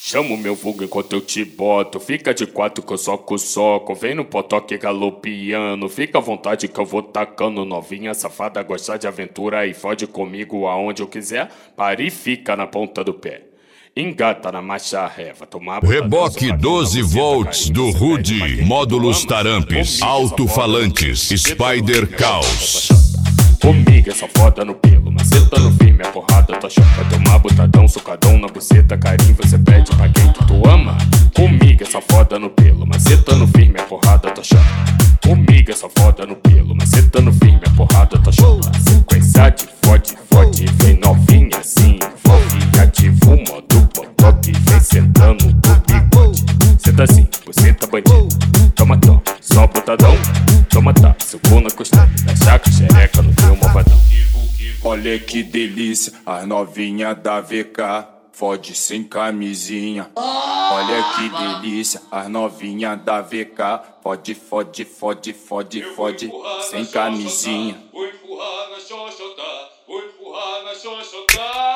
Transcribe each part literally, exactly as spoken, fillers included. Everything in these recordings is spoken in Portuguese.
Chama o meu vulgo enquanto eu te boto. Fica de quatro que eu soco soco. Vem no potoque galopiano. Fica à vontade que eu vou tacando. Novinha safada, gostar de aventura e fode comigo aonde eu quiser. Para e fica na ponta do pé. Engata na marcha ré, vai tomar reboque doze volts do Rude, módulos tarampes, alto-falantes, Spider Caos. Comigo essa foda no pelo, maceta no firme, a porrada tua choca. Tomar botadão, socadão na buceta, carinho você pede pra quem que tu ama. Comigo essa foda no pelo, maceta no firme, a porrada tua choca. Comigo essa foda no pelo, maceta no firme, a porrada tua choca. Sequência de fode, fode, vem novinha assim, envolve, ativa o modo potoque, vem sentando do bigode. Senta assim, buceta bandida, toma tão, só botadão, toma tá, sucou na costela, da chaca, xereca no teu malvadão. Olha que delícia, as novinha da V K, fode sem camisinha. Olha que delícia, as novinha da V K, fode, fode, fode, fode, fode, sem camisinha. Vou empurrar na xoxota, vou empurrar na xoxota.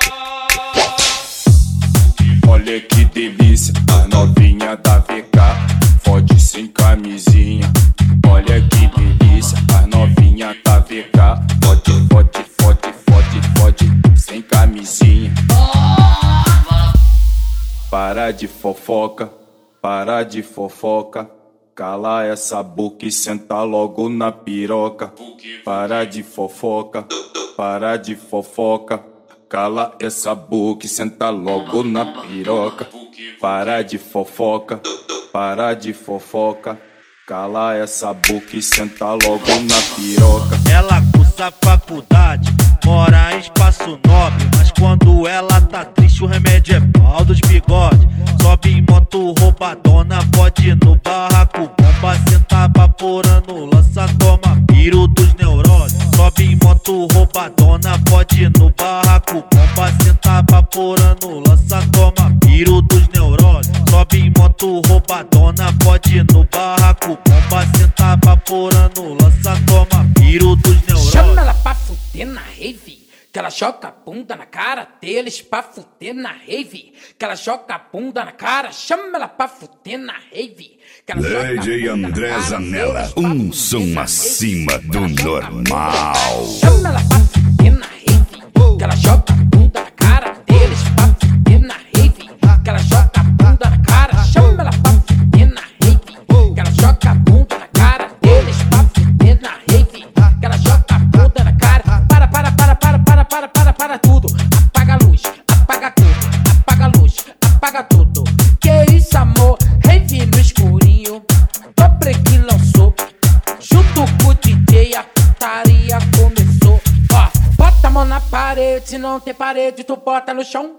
Olha que delícia, as novinha da V K, fode sem camisinha. Olha que delícia, as novinha da V K, fode, fode, fode, fode, fode, sem camisinha. Para de fofoca, para de fofoca, cala essa boca e senta logo na piroca. Para de fofoca, para de fofoca, cala essa boca e senta logo na piroca. Para de fofoca, para de fofoca, cala essa boca e senta logo na piroca. Ela cursa faculdade, mora em espaço nobre, mas quando ela tá triste o remédio é pau dos bigodes. Sobe em moto roubadona, pode no barraco, bomba, senta vaporando, lança, toma, piro dos neuroses. Sobe em moto roubadona, pode no barraco, bomba, senta vaporando, lança, toma, piro dos neuroses. Sobe em moto roubadona, pode no barraco, bomba, senta vaporando, lança, toma, piro dos neuroses. Chama ela pra fuder na rave, que ela joga a bunda na cara deles pra fuder na rave, que ela joga a bunda na cara, chama ela pra fuder na rave, que ela joga a D J bunda André na cara Zanella, deles pra um fuder som na acima rave, do que ela joga a bunda na cara, normal. chama ela pra fuder na rave, que ela joga a bunda na cara deles pra fuder na rave, que ela joga a bunda na cara, chama ela pra fuder na rave, que ela joga a bunda na cara deles pra fuder na rave, que ela joga a bunda na cara. Para, para, para, para, para, para, para, para tudo. Apaga a luz, apaga tudo, apaga a luz, apaga tudo. Que isso, amor? Rave no escurinho, dobre que lançou. Junto com o D J a putaria começou. Ó, bota a mão na parede, se não tem parede tu bota no chão.